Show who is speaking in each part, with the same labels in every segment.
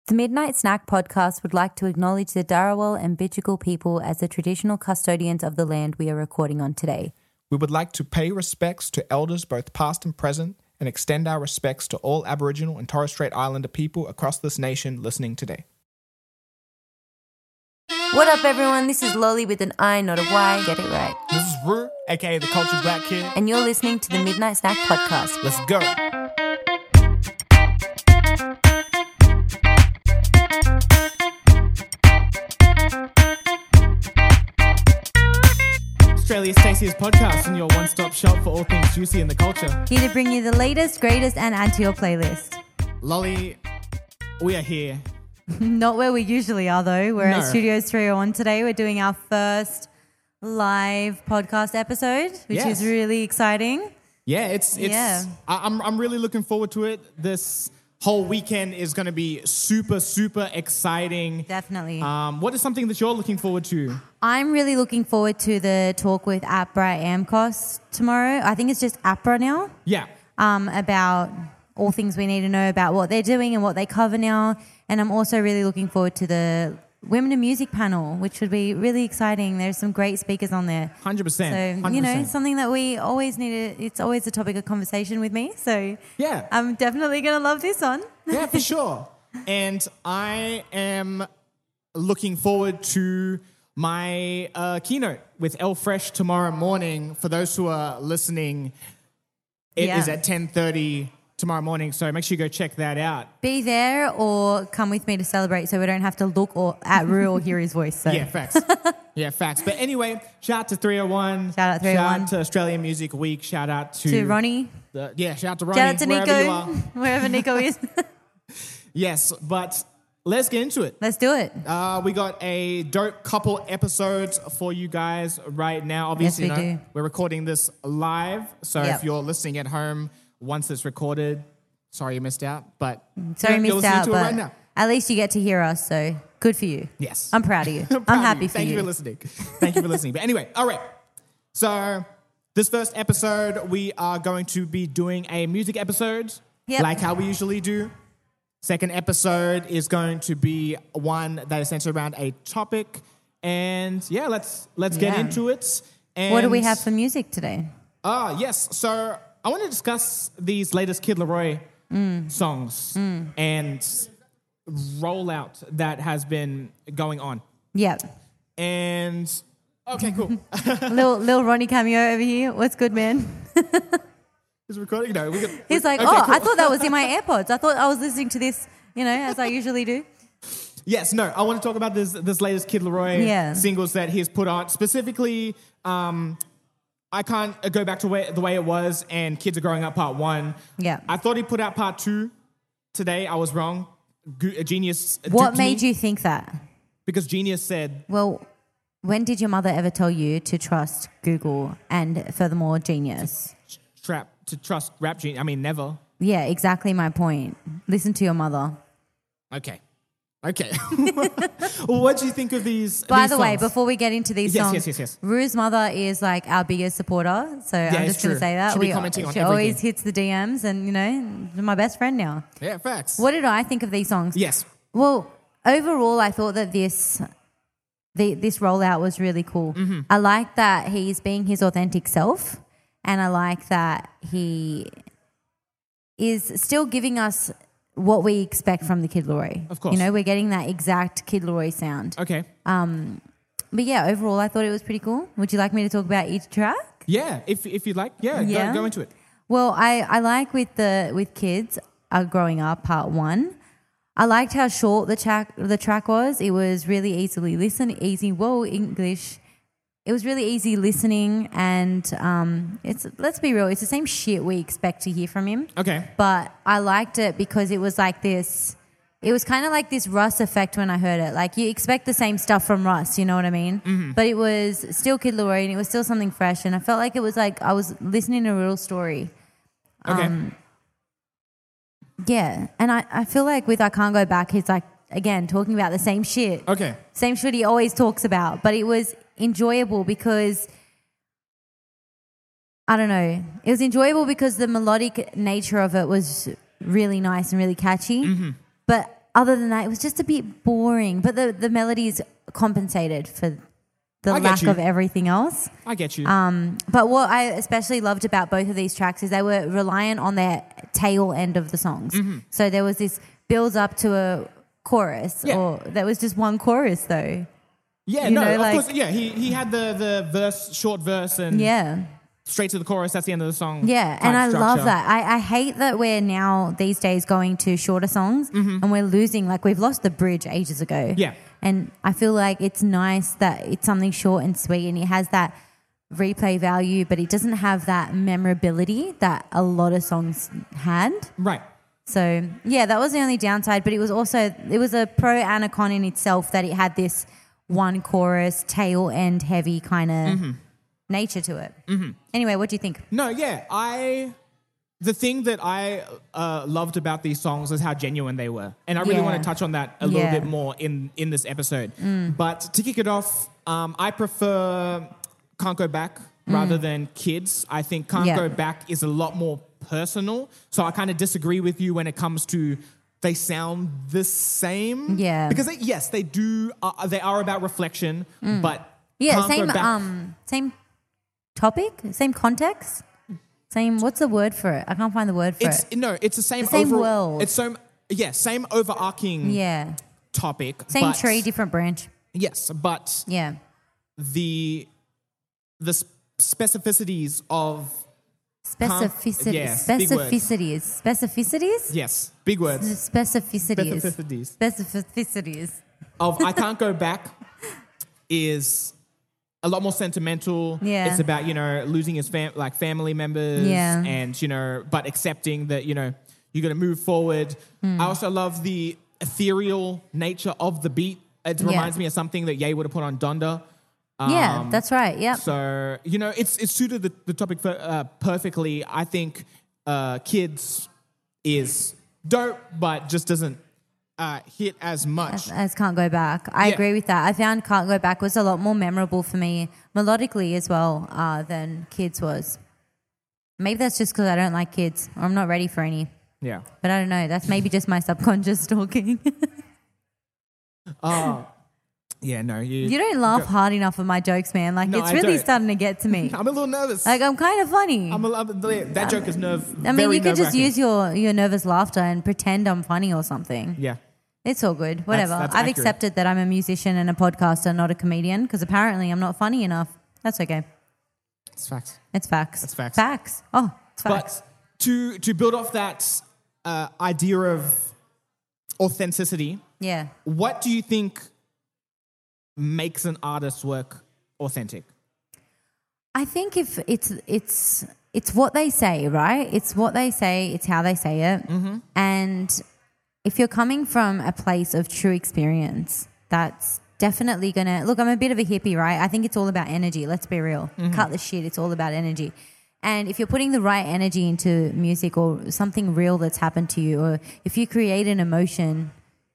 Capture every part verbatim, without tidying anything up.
Speaker 1: The Midnight Snack podcast would like to acknowledge the Darawal and Bidjigal people as the traditional custodians of the land we are recording on today.
Speaker 2: We would like to pay respects to elders both past and present and extend our respects to all Aboriginal and Torres Strait Islander people across this nation listening today.
Speaker 1: What up, everyone? This is Lolly with an I, not a Y. Get it right.
Speaker 2: This is Rue, aka the Cultured Black Kid.
Speaker 1: And you're listening to the Midnight Snack podcast.
Speaker 2: Let's go.
Speaker 3: Australia's tastiest podcast and your one-stop shop for all things juicy in the culture.
Speaker 1: Here to bring you the latest, greatest, and add to your playlist.
Speaker 3: Lolly, we are here.
Speaker 1: Not where we usually are, though. We're
Speaker 3: No.
Speaker 1: at Studios three oh one today. We're doing our first live podcast episode, which
Speaker 3: Yes.
Speaker 1: is really exciting.
Speaker 3: Yeah, it's it's.
Speaker 1: Yeah.
Speaker 3: I, I'm I'm really looking forward to it. This whole weekend is going to be super super exciting.
Speaker 1: Definitely.
Speaker 3: Um, what is something that you're looking forward to?
Speaker 1: I'm really looking forward to the talk with APRA AMCOS tomorrow. I think it's just APRA now.
Speaker 3: Yeah.
Speaker 1: Um, about all things we need to know about what they're doing and what they cover now. And I'm also really looking forward to the Women in Music panel, which would be really exciting. There's some great speakers on there.
Speaker 3: one hundred percent.
Speaker 1: So, you know, something that we always need to, it's always a topic of conversation with me. So
Speaker 3: Yeah.
Speaker 1: I'm definitely going to love this one.
Speaker 3: Yeah, for sure. And I am looking forward to my uh, keynote with Elle Fresh tomorrow morning. For those who are listening, it
Speaker 1: Yeah.
Speaker 3: is at ten thirty tomorrow morning, so make sure you go check that out.
Speaker 1: Be there or come with me to celebrate so we don't have to look or at Rue or hear his voice. So.
Speaker 3: Yeah, facts. yeah, facts. But anyway, shout out to three oh one.
Speaker 1: Shout out three oh one.
Speaker 3: Shout out to Australian Music Week. Shout out to...
Speaker 1: To Ronnie.
Speaker 3: The, yeah, shout out to Ronnie.
Speaker 1: Shout out to
Speaker 3: wherever
Speaker 1: Nico,
Speaker 3: you are.
Speaker 1: wherever Nico is.
Speaker 3: Yes, but let's get into it.
Speaker 1: Let's do it.
Speaker 3: Uh, we got a dope couple episodes for you guys right now. Obviously,
Speaker 1: Yes, we
Speaker 3: you know,
Speaker 1: do.
Speaker 3: we're recording this live. So
Speaker 1: Yep.
Speaker 3: if you're listening at home, once it's recorded, sorry you missed out. But
Speaker 1: Sorry,
Speaker 3: you're, you're
Speaker 1: missed
Speaker 3: listening
Speaker 1: out,
Speaker 3: to it
Speaker 1: but
Speaker 3: right now.
Speaker 1: at least you get to hear us, so good for you.
Speaker 3: Yes.
Speaker 1: I'm proud of you. I'm,
Speaker 3: proud of
Speaker 1: happy
Speaker 3: you.
Speaker 1: for
Speaker 3: Thank
Speaker 1: you.
Speaker 3: you for listening. Thank you for listening. But anyway, all right. So this first episode, we are going to be doing a music episode,
Speaker 1: Yep.
Speaker 3: like how we usually do. Second episode is going to be one that is centered around a topic. And yeah, let's let's get
Speaker 1: Yeah.
Speaker 3: into it. And
Speaker 1: What do we have for music today?
Speaker 3: Ah, yes. So I want to discuss these latest Kid Laroi
Speaker 1: Mm.
Speaker 3: songs and rollout that has been going on.
Speaker 1: Yep.
Speaker 3: And okay, cool.
Speaker 1: little little Ronnie cameo over here. What's good, man?
Speaker 3: Is it recording? No, we got,
Speaker 1: He's like,
Speaker 3: okay,
Speaker 1: oh,
Speaker 3: cool.
Speaker 1: I thought that was in my AirPods. I thought I was listening to this, you know, as I usually do.
Speaker 3: Yes, no. I want to talk about this this latest Kid Laroi
Speaker 1: Yeah.
Speaker 3: singles that he's put out. Specifically, um, I can't go back to way, the way it was, and Kids Are Growing Up Part One.
Speaker 1: Yeah.
Speaker 3: I thought he put out Part Two today. I was wrong. Gu- Genius.
Speaker 1: What
Speaker 3: duped
Speaker 1: made
Speaker 3: me
Speaker 1: you think that?
Speaker 3: Because Genius said,
Speaker 1: Well, when did your mother ever tell you to trust Google and furthermore Genius?
Speaker 3: "Trap to trust Rap Genius." I mean, never.
Speaker 1: Yeah, exactly my point. Listen to your mother.
Speaker 3: Okay. Okay. Well, what do you think of these?
Speaker 1: By
Speaker 3: these
Speaker 1: the way,
Speaker 3: songs?
Speaker 1: before we get into these
Speaker 3: Yes,
Speaker 1: songs,
Speaker 3: yes, yes, yes.
Speaker 1: Rue's mother is like our biggest supporter, so I'm
Speaker 3: it's
Speaker 1: just going to
Speaker 3: true.
Speaker 1: say that.
Speaker 3: She'll be commenting on
Speaker 1: she always
Speaker 3: everything.
Speaker 1: hits the D Ms, and you know, my best friend now.
Speaker 3: Yeah, facts.
Speaker 1: What did I think of these songs?
Speaker 3: Yes.
Speaker 1: Well, overall, I thought that this the, this rollout was really cool.
Speaker 3: Mm-hmm.
Speaker 1: I like that he's being his authentic self, and I like that he is still giving us what we expect from the Kid Laroi.
Speaker 3: Of course.
Speaker 1: You know, we're getting that exact Kid Laroi sound.
Speaker 3: Okay.
Speaker 1: But yeah, overall, I thought it was pretty cool. Would you like me to talk about each track?
Speaker 3: Yeah, if if you'd like, yeah,
Speaker 1: Yeah.
Speaker 3: Go, go into it.
Speaker 1: Well, I, I like with the with kids are growing up part one. I liked how short the track the track was. It was really easily listen, easy. Whoa, English. It was really easy listening, and um, it's let's be real, it's the same shit we expect to hear from him.
Speaker 3: Okay.
Speaker 1: But I liked it because it was like this. It was kind of like this Russ effect when I heard it. Like you expect the same stuff from Russ, you know what I mean? Mm-hmm. But it was still Kid Laroi, and it was still something fresh, and I felt like it was like I was listening to a real story.
Speaker 3: Okay.
Speaker 1: Um, Yeah, and I, I feel like with I Can't Go Back, he's like, again, talking about the same shit.
Speaker 3: Okay.
Speaker 1: Same shit he always talks about. But it was enjoyable because, I don't know, it was enjoyable because the melodic nature of it was really nice and really catchy.
Speaker 3: Mm-hmm.
Speaker 1: But other than that, it was just a bit boring. But the, the melodies compensated for the
Speaker 3: I get
Speaker 1: lack
Speaker 3: you.
Speaker 1: of everything else.
Speaker 3: I get you.
Speaker 1: Um, but what I especially loved about both of these tracks is they were reliant on their tail end of the songs.
Speaker 3: Mm-hmm.
Speaker 1: So there was this build up to a chorus,
Speaker 3: Yeah.
Speaker 1: or that was just one chorus though.
Speaker 3: yeah,
Speaker 1: you
Speaker 3: no,
Speaker 1: know,
Speaker 3: of
Speaker 1: like-
Speaker 3: course. Yeah, he he had the the verse, short verse, and
Speaker 1: Yeah.
Speaker 3: straight to the chorus. That's the end of the song.
Speaker 1: Yeah,
Speaker 3: type
Speaker 1: and I love
Speaker 3: structure.
Speaker 1: that. I, I hate that we're now these days going to shorter songs and we're losing, like we've lost the bridge ages ago.
Speaker 3: Mm-hmm. Yeah.
Speaker 1: And I feel like it's nice that it's something short and sweet and it has that replay value, but it doesn't have that memorability that a lot of songs had.
Speaker 3: Right.
Speaker 1: So, yeah, that was the only downside, but it was also, it was a pro and a con in itself that it had this one chorus, tail end heavy kind of
Speaker 3: Mm-hmm.
Speaker 1: nature to it. Mm-hmm. Anyway, what do you think?
Speaker 3: No, yeah, I. The thing that I uh, loved about these songs is how genuine they were, and I really
Speaker 1: Yeah.
Speaker 3: want to touch on that a little
Speaker 1: Yeah.
Speaker 3: bit more in in this episode. But to kick it off, um, I prefer "Can't Go Back" rather than "Kids." I think "Can't
Speaker 1: Mm. Yeah.
Speaker 3: Go Back" is a lot more personal. So I kind of disagree with you when it comes to they sound the same.
Speaker 1: Yeah.
Speaker 3: because they, yes, they do. Uh, they are about reflection, but
Speaker 1: Mm. Yeah,
Speaker 3: Can't Go
Speaker 1: same
Speaker 3: Back-
Speaker 1: um same topic, same context, same what's the word for it? I can't find the word for
Speaker 3: It's
Speaker 1: it.
Speaker 3: no, it's the same.
Speaker 1: The same
Speaker 3: overall,
Speaker 1: world.
Speaker 3: It's so yeah, same overarching
Speaker 1: Yeah.
Speaker 3: topic.
Speaker 1: Same
Speaker 3: but-
Speaker 1: tree, different branch.
Speaker 3: Yes, but
Speaker 1: Yeah.
Speaker 3: the the s- specificities of
Speaker 1: Specificity.
Speaker 3: yeah, big words.
Speaker 1: Specificities. Specificities?
Speaker 3: yes, big words.
Speaker 1: Specificities.
Speaker 3: Specificities
Speaker 1: Specificities.
Speaker 3: of I Can't Go Back is a lot more sentimental.
Speaker 1: Yeah.
Speaker 3: It's about, you know, losing his fam- like family members
Speaker 1: Yeah.
Speaker 3: and, you know, but accepting that, you know, you're going to move forward.
Speaker 1: Hmm.
Speaker 3: I also love the ethereal nature of the beat. It
Speaker 1: Yeah.
Speaker 3: reminds me of something that Ye would have put on Donda.
Speaker 1: Yeah,
Speaker 3: Um,
Speaker 1: that's right. Yep.
Speaker 3: So, you know, it's it's suited the, the topic for, uh, perfectly. I think uh, Kids is dope, but just doesn't uh, hit as much.
Speaker 1: As, as Can't Go Back. I
Speaker 3: Yeah.
Speaker 1: agree with that. I found Can't Go Back was a lot more memorable for me melodically as well uh, than Kids was. Maybe that's just because I don't like kids or I'm not ready for any.
Speaker 3: yeah.
Speaker 1: But I don't know. That's maybe just my subconscious talking.
Speaker 3: Oh, yeah, no. You,
Speaker 1: You don't laugh hard enough at my jokes, man. Like,
Speaker 3: No,
Speaker 1: it's
Speaker 3: I
Speaker 1: really
Speaker 3: don't.
Speaker 1: starting to get to me.
Speaker 3: I'm a little nervous.
Speaker 1: Like, I'm kind of funny.
Speaker 3: I'm a, I'm a, that joke is nerve.
Speaker 1: I mean,
Speaker 3: very
Speaker 1: you could just
Speaker 3: nerve-wracking.
Speaker 1: use your, your nervous laughter and pretend I'm funny or something.
Speaker 3: Yeah.
Speaker 1: It's all good. Whatever.
Speaker 3: that's
Speaker 1: I've
Speaker 3: accurate.
Speaker 1: accepted that I'm a musician and a podcaster, not a comedian, because apparently I'm not funny enough. That's okay.
Speaker 3: It's facts.
Speaker 1: It's facts.
Speaker 3: That's facts.
Speaker 1: Facts. Oh, it's facts.
Speaker 3: But to to build off that uh, idea of authenticity,
Speaker 1: yeah.
Speaker 3: what do you think makes an artist's work authentic?
Speaker 1: I think if it's it's it's what they say, right? It's what they say. It's how they say it.
Speaker 3: Mm-hmm.
Speaker 1: And if you're coming from a place of true experience, that's definitely gonna look. I'm a bit of a hippie, right? I think it's all about energy. Let's be real.
Speaker 3: Mm-hmm.
Speaker 1: Cut the shit. It's all about energy. And if you're putting the right energy into music or something real that's happened to you, or if you create an emotion,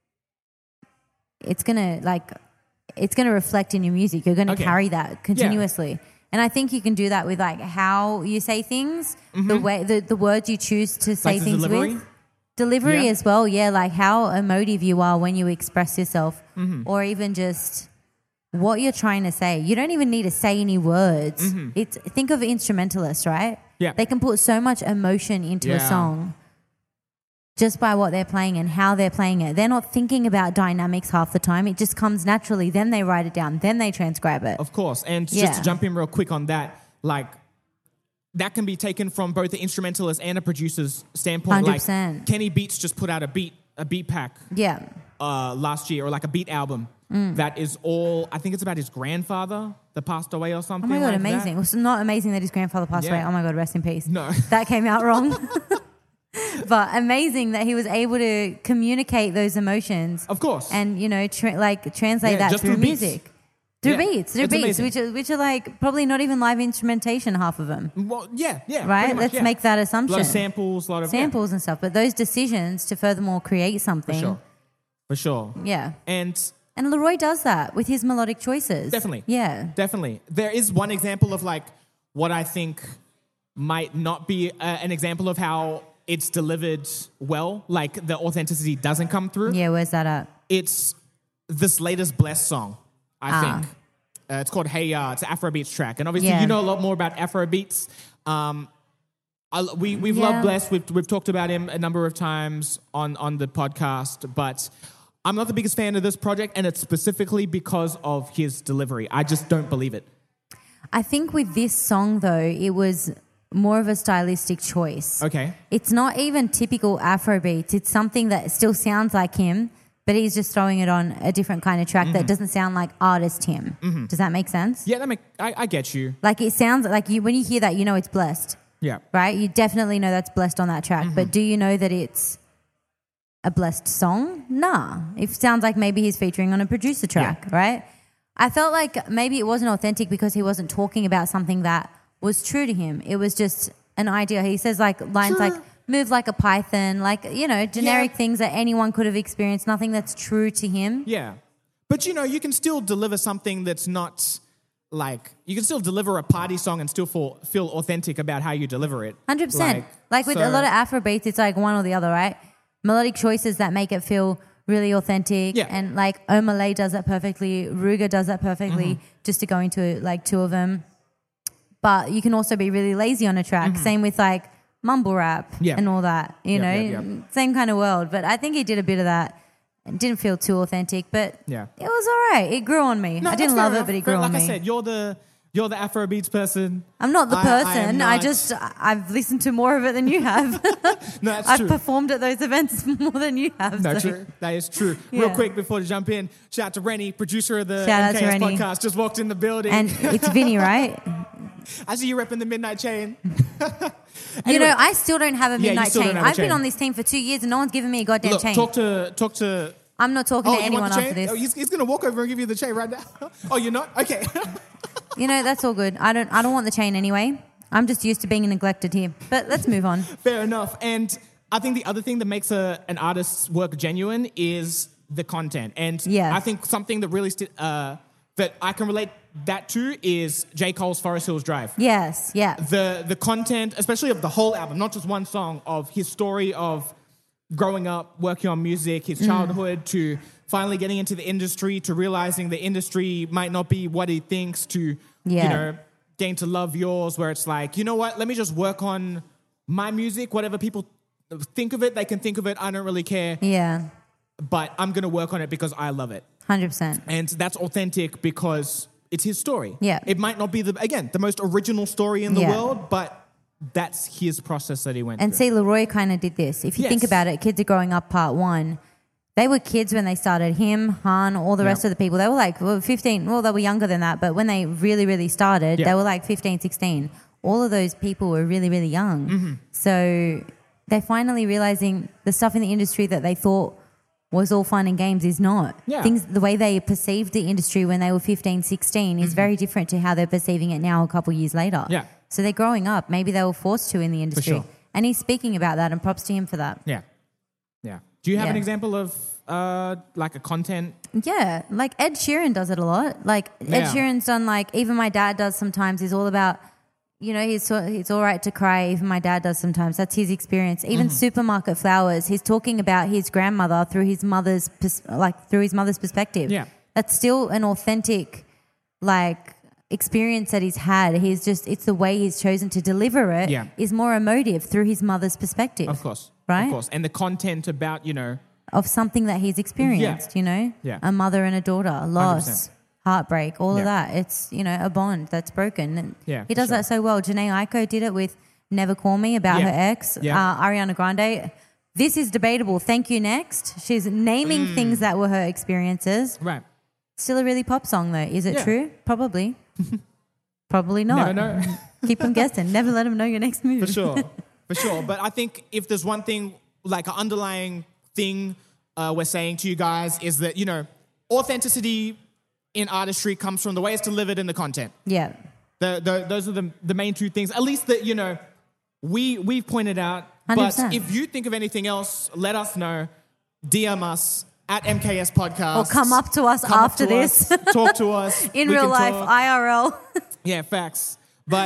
Speaker 1: it's gonna like it's gonna reflect in your music. You're gonna
Speaker 3: Okay.
Speaker 1: carry that continuously. And I think you can do that with like how you say things, the way the, the words you choose to say
Speaker 3: Like the
Speaker 1: things
Speaker 3: delivery?
Speaker 1: with. Delivery
Speaker 3: Yeah.
Speaker 1: as well, yeah, like how emotive you are when you express yourself,
Speaker 3: Mm-hmm.
Speaker 1: or even just what you're trying to say. You don't even need to say any words. It's think of instrumentalists, right?
Speaker 3: Mm-hmm. Yeah.
Speaker 1: They can put so much emotion into a
Speaker 3: Yeah.
Speaker 1: song just by what they're playing and how they're playing it. They're not thinking about dynamics half the time. It just comes naturally. Then they write it down. Then they transcribe it.
Speaker 3: Of course. And
Speaker 1: Yeah.
Speaker 3: just to jump in real quick on that, like that can be taken from both the instrumentalist and a producer's standpoint.
Speaker 1: one hundred percent.
Speaker 3: Like Kenny Beats just put out a beat a beat pack
Speaker 1: Yeah.
Speaker 3: uh, last year, or like a beat album
Speaker 1: Mm.
Speaker 3: that is all. I think it's about his grandfather that passed away or
Speaker 1: Oh
Speaker 3: something.
Speaker 1: my God,
Speaker 3: like
Speaker 1: amazing.
Speaker 3: That.
Speaker 1: It's not amazing that his grandfather passed
Speaker 3: Yeah.
Speaker 1: away. Oh my God, rest in peace.
Speaker 3: No.
Speaker 1: That came out wrong. But amazing that he was able to communicate those emotions.
Speaker 3: Of course.
Speaker 1: And, you know, tra- like translate
Speaker 3: Yeah,
Speaker 1: that
Speaker 3: just
Speaker 1: through,
Speaker 3: through beats.
Speaker 1: music. Through
Speaker 3: Yeah,
Speaker 1: beats. Through
Speaker 3: it's
Speaker 1: beats,
Speaker 3: amazing.
Speaker 1: which are, which are like probably not even live instrumentation, half of them.
Speaker 3: Well, yeah, yeah.
Speaker 1: Right?
Speaker 3: pretty much,
Speaker 1: Let's
Speaker 3: yeah.
Speaker 1: make that
Speaker 3: A
Speaker 1: assumption.
Speaker 3: lot of samples, a lot of yeah,
Speaker 1: Samples and stuff. But those decisions to furthermore create something.
Speaker 3: for sure, for sure.
Speaker 1: Yeah.
Speaker 3: And
Speaker 1: And Leroy does that with his melodic choices.
Speaker 3: Definitely.
Speaker 1: Yeah.
Speaker 3: definitely, there is one example of like what I think might not be uh, an example of how it's delivered well, like the authenticity doesn't come through.
Speaker 1: Yeah, where's that at?
Speaker 3: It's this latest Bless song, I
Speaker 1: Ah.
Speaker 3: think. Uh, it's called Hey Ya. It's an Afrobeats track. And obviously
Speaker 1: Yeah.
Speaker 3: you know a lot more about Afrobeats. Um, I, we, we've
Speaker 1: Yeah.
Speaker 3: loved Bless. We've, we've talked about him a number of times on, on the podcast, but I'm not the biggest fan of this project, and it's specifically because of his delivery. I just don't believe it.
Speaker 1: I think with this song, though, it was more of a stylistic choice.
Speaker 3: Okay.
Speaker 1: It's not even typical Afrobeats. It's something that still sounds like him, but he's just throwing it on a different kind of track
Speaker 3: Mm-hmm.
Speaker 1: that doesn't sound like artist him. Mm-hmm. Does that make sense?
Speaker 3: Yeah, that make, I, I get you.
Speaker 1: Like it sounds like you when you hear that, you know it's Blessed,
Speaker 3: Yeah.
Speaker 1: right? You definitely know that's Blessed on that track.
Speaker 3: Mm-hmm.
Speaker 1: But do you know that it's a Blessed song? Nah. It sounds like maybe he's featuring on a producer track,
Speaker 3: Yeah.
Speaker 1: right? I felt like maybe it wasn't authentic because he wasn't talking about something that was true to him. It was just an idea. He says like lines
Speaker 3: Sure.
Speaker 1: like move like a python, like, you know, generic
Speaker 3: Yeah.
Speaker 1: things that anyone could have experienced, nothing that's true to him.
Speaker 3: Yeah. But, you know, you can still deliver something that's not like, you can still deliver a party song and still feel, feel authentic about how you deliver it.
Speaker 1: one hundred percent.
Speaker 3: Like,
Speaker 1: Like with
Speaker 3: so-
Speaker 1: a lot of Afrobeats, it's like one or the other, right? Melodic choices that make it feel really authentic.
Speaker 3: Yeah.
Speaker 1: And like Omalay does that perfectly. Ruga does that perfectly,
Speaker 3: Mm-hmm.
Speaker 1: just to go into like two of them. But you can also be really lazy on a track. Same with like mumble rap
Speaker 3: Mm-hmm. Yeah.
Speaker 1: and all that, you
Speaker 3: Yep,
Speaker 1: know,
Speaker 3: yep, yep.
Speaker 1: same kind of world. But I think he did a bit of that. It didn't feel too authentic, but
Speaker 3: Yeah.
Speaker 1: it was all right. It grew on me.
Speaker 3: No,
Speaker 1: I
Speaker 3: that's
Speaker 1: didn't
Speaker 3: fair
Speaker 1: love
Speaker 3: enough.
Speaker 1: it, but it
Speaker 3: Fair-
Speaker 1: grew on
Speaker 3: like
Speaker 1: me.
Speaker 3: I said, you're the you're the Afrobeats person.
Speaker 1: I'm not the
Speaker 3: I- I am
Speaker 1: person. I,
Speaker 3: not.
Speaker 1: just, I've listened to more of it than you have.
Speaker 3: No, that's
Speaker 1: I've
Speaker 3: true.
Speaker 1: performed at those events more than you have.
Speaker 3: No,
Speaker 1: so-
Speaker 3: true. That is true. Real
Speaker 1: Yeah.
Speaker 3: quick before to jump in, shout out to Rennie, producer of the
Speaker 1: Shout out to
Speaker 3: M K S
Speaker 1: Rennie.
Speaker 3: podcast, just walked in the building.
Speaker 1: And it's Vinny, right?
Speaker 3: I see you repping the Midnight Chain.
Speaker 1: You
Speaker 3: Anyway,
Speaker 1: know, I still don't have a
Speaker 3: you
Speaker 1: midnight
Speaker 3: still don't
Speaker 1: chain.
Speaker 3: have a
Speaker 1: I've been
Speaker 3: chain.
Speaker 1: on this team for two years and no one's given me a goddamn
Speaker 3: look,
Speaker 1: chain.
Speaker 3: talk to talk to.
Speaker 1: I'm not talking
Speaker 3: Oh,
Speaker 1: to
Speaker 3: you
Speaker 1: anyone
Speaker 3: want the
Speaker 1: after
Speaker 3: chain?
Speaker 1: this.
Speaker 3: Oh, he's, he's gonna walk over and give you the chain right now. Oh, you're not? Okay.
Speaker 1: You know, that's all good. I don't I don't want the chain anyway. I'm just used to being neglected here. But let's move on.
Speaker 3: Fair enough. And I think the other thing that makes a, an artist's work genuine is the content. And
Speaker 1: Yeah.
Speaker 3: I think something that really sti- uh, that I can relate that to is J. Cole's Forest Hills Drive.
Speaker 1: Yes, yeah.
Speaker 3: The the content, especially of the whole album, not just one song, of his story of growing up, working on music,
Speaker 1: Mm.
Speaker 3: his childhood, to finally getting into the industry, to realizing the industry might not be what he thinks, to
Speaker 1: Yeah.
Speaker 3: you know, getting to love yours, where it's like, you know what, let me just work on my music, whatever people think of it, they can think of it, I don't really care,
Speaker 1: Yeah.
Speaker 3: but I'm going to work on it because I love it.
Speaker 1: one hundred percent.
Speaker 3: And that's authentic because it's his story.
Speaker 1: Yeah.
Speaker 3: It might not be, the again, the most original story in the
Speaker 1: Yeah.
Speaker 3: world, but that's his process that he went
Speaker 1: And
Speaker 3: through.
Speaker 1: see, Leroy kind of did this. If you think
Speaker 3: Yes.
Speaker 1: about it, Kids Are Growing Up Part One, they were kids when they started. Him, Han, all the
Speaker 3: Yeah.
Speaker 1: rest of the people, they were like well, fifteen. Well, they were younger than that, but when they really, really started,
Speaker 3: Yeah.
Speaker 1: they were like fifteen, sixteen. All of those people were really, really young.
Speaker 3: Mm-hmm.
Speaker 1: So they're finally realizing the stuff in the industry that they thought was all fun and games is not.
Speaker 3: Yeah.
Speaker 1: Things, the way they perceived the industry when they were fifteen, sixteen is very different to how they're perceiving it now a couple years later.
Speaker 3: Yeah.
Speaker 1: So they're growing up. Maybe they were forced to in the industry.
Speaker 3: sure.
Speaker 1: And he's speaking about that, and props to him for that.
Speaker 3: Yeah. Yeah. Do you have
Speaker 1: Yeah.
Speaker 3: an example of uh, like a content?
Speaker 1: Yeah, like Ed Sheeran does it a lot. Like Ed
Speaker 3: Yeah.
Speaker 1: Sheeran's done, like even my dad does sometimes. He's all about, you know, he's so- it's all right to cry. Even my dad does sometimes. That's his experience. Even
Speaker 3: Mm-hmm.
Speaker 1: Supermarket Flowers. He's talking about his grandmother through his mother's pers- like through his mother's perspective.
Speaker 3: Yeah.
Speaker 1: That's still an authentic, like experience that he's had. He's just it's the way he's chosen to deliver it
Speaker 3: Yeah.
Speaker 1: is more emotive through his mother's perspective.
Speaker 3: Of course.
Speaker 1: Right?
Speaker 3: Of course. And the content about, you know,
Speaker 1: Of something that he's experienced, you know?
Speaker 3: Yeah.
Speaker 1: A mother and a daughter, loss,
Speaker 3: percent.
Speaker 1: heartbreak, all
Speaker 3: Yeah.
Speaker 1: of that. It's, you know, a bond that's broken. And
Speaker 3: Yeah,
Speaker 1: he
Speaker 3: for
Speaker 1: does
Speaker 3: sure.
Speaker 1: that so well. Janae Aiko did it with Never Call Me about
Speaker 3: Yeah.
Speaker 1: her ex.
Speaker 3: Yeah.
Speaker 1: Uh, Ariana Grande. This is debatable. Thank You Next. She's naming
Speaker 3: Mm.
Speaker 1: things that were her experiences.
Speaker 3: right.
Speaker 1: Still a really pop song, though. Is it
Speaker 3: Yeah.
Speaker 1: true? Probably. Probably not.
Speaker 3: Never know.
Speaker 1: Keep them guessing. Never let them know your next move.
Speaker 3: For sure. For sure. But I think if there's one thing, like an underlying thing uh, we're saying to you guys is that, you know, authenticity in artistry comes from the way it's delivered and the content.
Speaker 1: Yeah.
Speaker 3: The, the, those are the, the main two things, at least that, you know, we, we've pointed out.
Speaker 1: one hundred
Speaker 3: But
Speaker 1: percent.
Speaker 3: if you think of anything else, let us know. D M us at M K S Podcast.
Speaker 1: Or come up to us
Speaker 3: Come up
Speaker 1: after
Speaker 3: to
Speaker 1: this.
Speaker 3: us, talk to us.
Speaker 1: In
Speaker 3: We
Speaker 1: real
Speaker 3: can
Speaker 1: life,
Speaker 3: talk.
Speaker 1: I R L.
Speaker 3: Yeah, facts. But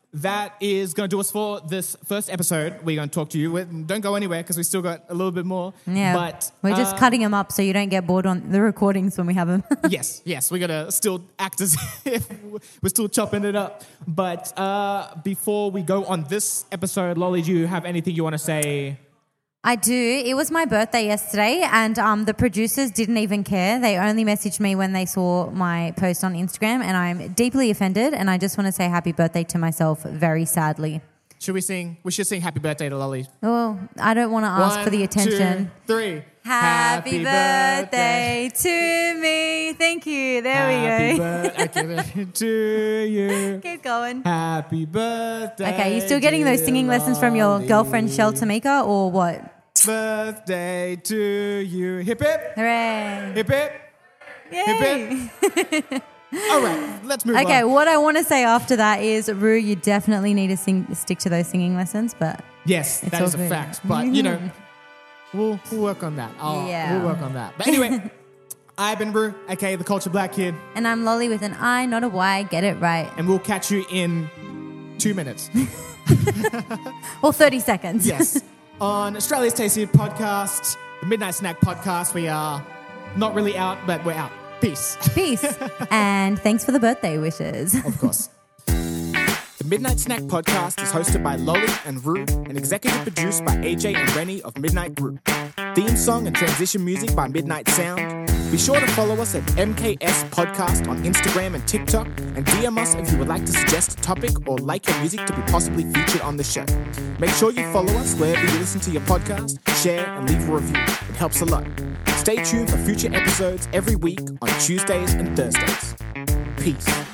Speaker 3: that is going to do us for this first episode. We're going to talk to you. Don't go anywhere because we still got a little bit more.
Speaker 1: Yeah,
Speaker 3: but
Speaker 1: we're just
Speaker 3: uh,
Speaker 1: cutting them up so you don't get bored on the recordings when we have them.
Speaker 3: yes, yes, we're going to still act as if we're still chopping it up. But uh, before we go on this episode, Lolly, do you have anything you want to say?
Speaker 1: I do. It was my birthday yesterday, and um, the producers didn't even care. They only messaged me when they saw my post on Instagram, and I'm deeply offended, and I just want to say happy birthday to myself very sadly.
Speaker 3: Should we sing? We should sing happy birthday to Lolly.
Speaker 1: Oh, I don't want to ask
Speaker 3: One,
Speaker 1: for the attention.
Speaker 3: Two, three.
Speaker 1: Happy, happy birthday, birthday to me. Thank you. There
Speaker 3: happy
Speaker 1: we go.
Speaker 3: Happy birthday to you.
Speaker 1: Keep going.
Speaker 3: Happy birthday.
Speaker 1: Okay, you still getting those singing lessons from your girlfriend, Shel Tamika, or what?
Speaker 3: Birthday to you. Hip hip.
Speaker 1: Hooray.
Speaker 3: Hip hip.
Speaker 1: Yay.
Speaker 3: Hip hip. All right, let's move
Speaker 1: okay,
Speaker 3: on.
Speaker 1: Okay, what I want to say after that is, Rue, you definitely need to sing, stick to those singing lessons, but
Speaker 3: yes,
Speaker 1: it's
Speaker 3: that
Speaker 1: all
Speaker 3: is a
Speaker 1: good.
Speaker 3: fact. But, you know, we'll, we'll work on that. I'll,
Speaker 1: Yeah.
Speaker 3: We'll work on that. But anyway, I've been Rue, aka the Culture Black Kid.
Speaker 1: And I'm Lolly with an I, not a Y. Get it right.
Speaker 3: And we'll catch you in two minutes.
Speaker 1: Or thirty seconds.
Speaker 3: Yes. On Australia's Tastiest Podcast, the Midnight Snack Podcast. We are not really out, but we're out. Peace.
Speaker 1: Peace. And thanks for the birthday wishes.
Speaker 3: Of course. The Midnight Snack Podcast is hosted by Lolly and Rue and executive produced by A J and Rennie of Midnight Group. Theme song and transition music by Midnight Sound. Be sure to follow us at M K S Podcast on Instagram and TikTok, and D M us if you would like to suggest a topic or like your music to be possibly featured on the show. Make sure you follow us wherever you listen to your podcast, share, and leave a review. It helps a lot. Stay tuned for future episodes every week on Tuesdays and Thursdays. Peace.